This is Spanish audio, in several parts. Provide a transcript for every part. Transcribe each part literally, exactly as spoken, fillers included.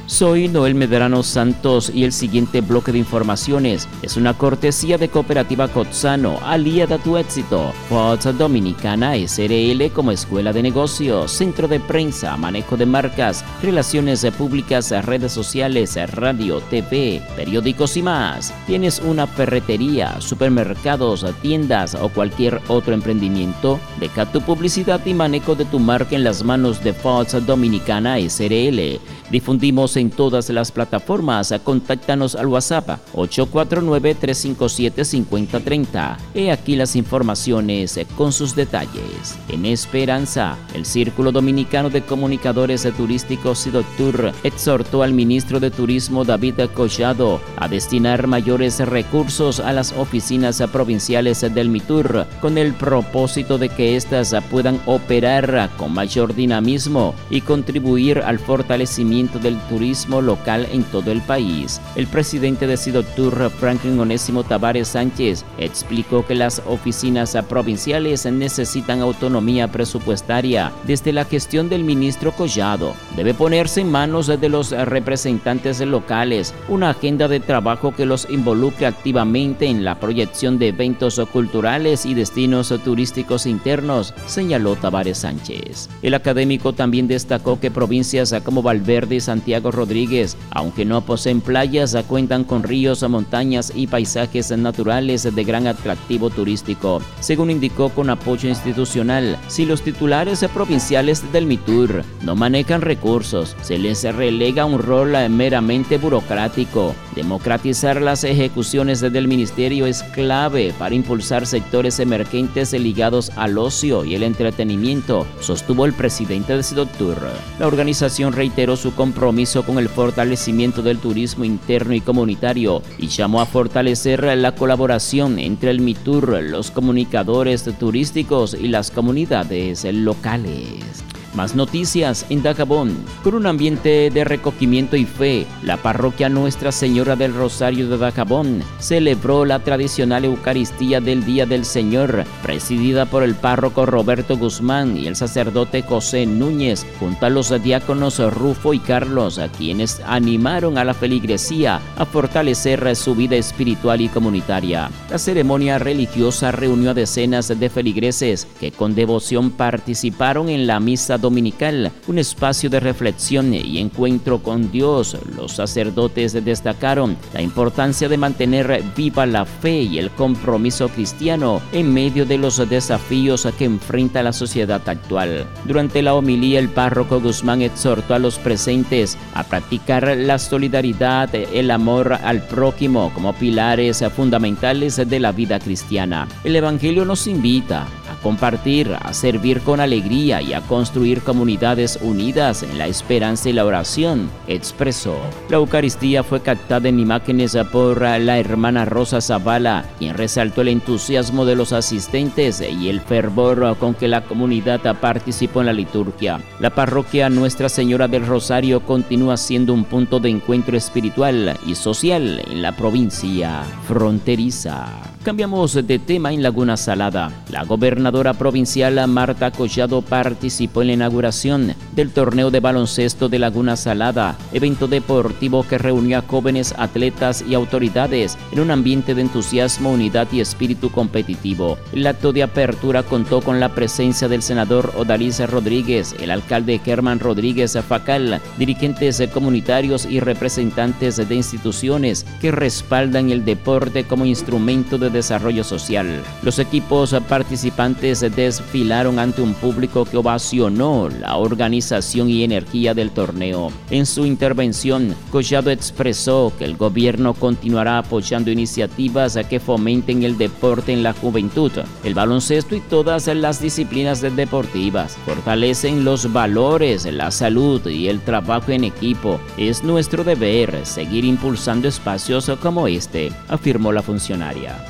Soy Noel Medrano Santos y el siguiente bloque de informaciones es una cortesía de Cooperativa Cotzano, aliada a tu éxito. Fox Dominicana S R L como escuela de negocios, centro de prensa, manejo de marcas, relaciones públicas, redes sociales, radio, T V, periódicos y más. ¿Tienes una ferretería, supermercados, tiendas o cualquier otro emprendimiento? Deja tu publicidad y manejo de tu marca en las manos de Fox Dominicana S R L. Difundimos en todas las plataformas. Contáctanos al WhatsApp ocho cuatro nueve, tres cinco siete, cinco cero tres cero. He aquí las informaciones con sus detalles. En Esperanza, el Círculo Dominicano de Comunicadores Turísticos SIDOTUR exhortó al ministro de Turismo David Collado a destinar mayores recursos a las oficinas provinciales del MITUR con el propósito de que éstas puedan operar con mayor dinamismo y contribuir al fortalecimiento del turismo local en todo el país. El presidente de SIDOTUR, Franklin Onésimo Tavares Sánchez, explicó que las oficinas provinciales necesitan autonomía presupuestaria desde la gestión del ministro Collado. Debe ponerse en manos de los representantes locales una agenda de trabajo que los involucre activamente en la proyección de eventos culturales y destinos turísticos internos, señaló Tavares Sánchez. El académico también destacó que provincias como Valverde y Santiago Rodríguez, aunque no poseen playas, cuentan con ríos, montañas y paisajes naturales de gran atractivo turístico. Según indicó, con apoyo institucional, si los titulares provinciales del MITUR no manejan recursos, se les relega un rol meramente burocrático. Democratizar las ejecuciones del ministerio es clave para impulsar sectores emergentes ligados al ocio y el entretenimiento, sostuvo el presidente de SIDOTUR. La organización reiteró su compromiso con el fortalecimiento del turismo interno y comunitario y llamó a fortalecer la colaboración entre el MITUR, los comunicadores turísticos y las comunidades locales. Más noticias en Dajabón. Con un ambiente de recogimiento y fe, la parroquia Nuestra Señora del Rosario de Dajabón celebró la tradicional Eucaristía del Día del Señor, presidida por el párroco Roberto Guzmán y el sacerdote José Núñez, junto a los diáconos Rufo y Carlos, a quienes animaron a la feligresía a fortalecer su vida espiritual y comunitaria. La ceremonia religiosa reunió a decenas de feligreses que con devoción participaron en la misa dominical, un espacio de reflexión y encuentro con Dios. Los sacerdotes destacaron la importancia de mantener viva la fe y el compromiso cristiano en medio de los desafíos que enfrenta la sociedad actual. Durante la homilía, el párroco Guzmán exhortó a los presentes a practicar la solidaridad, el amor al prójimo como pilares fundamentales de la vida cristiana. El Evangelio nos invita a compartir, a servir con alegría y a construir comunidades unidas en la esperanza y la oración, expresó. La Eucaristía fue captada en imágenes por la hermana Rosa Zavala, quien resaltó el entusiasmo de los asistentes y el fervor con que la comunidad participó en la liturgia. La parroquia Nuestra Señora del Rosario continúa siendo un punto de encuentro espiritual y social en la provincia fronteriza. Cambiamos de tema en Laguna Salada. La gobernadora provincial Marta Collado participó en la inauguración del torneo de baloncesto de Laguna Salada, evento deportivo que reunió a jóvenes atletas y autoridades en un ambiente de entusiasmo, unidad y espíritu competitivo. El acto de apertura contó con la presencia del senador Odalis Rodríguez, el alcalde Germán Rodríguez Facal, dirigentes comunitarios y representantes de instituciones que respaldan el deporte como instrumento de desarrollo social. Los equipos participantes desfilaron ante un público que ovacionó la organización y energía del torneo. En su intervención, Collado expresó que el gobierno continuará apoyando iniciativas que fomenten el deporte en la juventud. El baloncesto y todas las disciplinas deportivas fortalecen los valores, la salud y el trabajo en equipo. Es nuestro deber seguir impulsando espacios como este, afirmó la funcionaria. La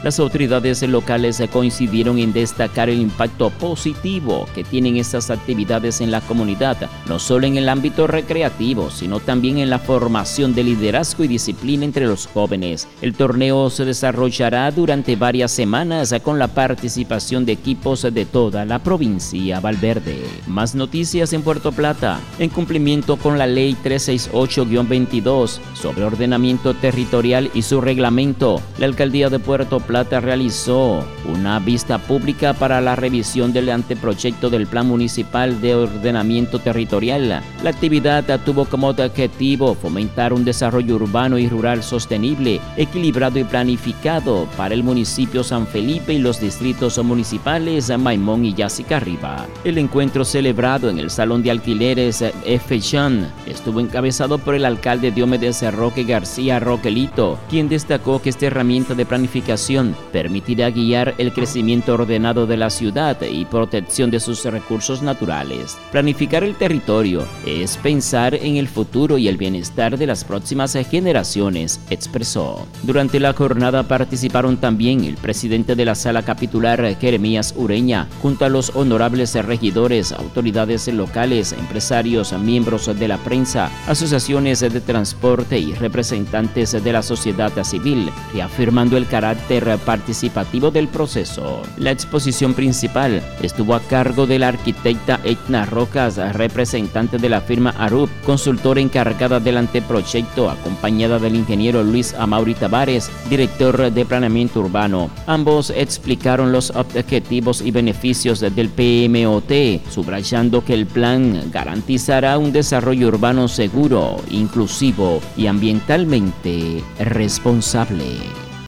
Las autoridades locales coincidieron en destacar el impacto positivo que tienen estas actividades en la comunidad, no solo en el ámbito recreativo, sino también en la formación de liderazgo y disciplina entre los jóvenes. El torneo se desarrollará durante varias semanas con la participación de equipos de toda la provincia Valverde. Más noticias en Puerto Plata. En cumplimiento con la Ley trescientos sesenta y ocho guión veintidós sobre ordenamiento territorial y su reglamento, la Alcaldía de Puerto Plata realizó una vista pública para la revisión del anteproyecto del Plan Municipal de Ordenamiento Territorial. La actividad tuvo como objetivo fomentar un desarrollo urbano y rural sostenible, equilibrado y planificado para el municipio San Felipe y los distritos municipales Maimón y Yacyretá. El encuentro, celebrado en el Salón de Alquileres F. Chan, estuvo encabezado por el alcalde Diomedes Roque García Roquelito, quien destacó que esta herramienta de planificación permitirá guiar el crecimiento ordenado de la ciudad y protección de sus recursos naturales. Planificar el territorio es pensar en el futuro y el bienestar de las próximas generaciones, expresó. Durante la jornada participaron también el presidente de la Sala Capitular, Jeremías Ureña, junto a los honorables regidores, autoridades locales, empresarios, miembros de la prensa, asociaciones de transporte y representantes de la sociedad civil, reafirmando el carácter participativo del proceso. La exposición principal estuvo a cargo de la arquitecta Etna Rocas, representante de la firma Arup, consultora encargada del anteproyecto, acompañada del ingeniero Luis Amaury Tavares, director de planeamiento urbano. Ambos explicaron los objetivos y beneficios del P M O T, subrayando que el plan garantizará un desarrollo urbano seguro, inclusivo y ambientalmente responsable.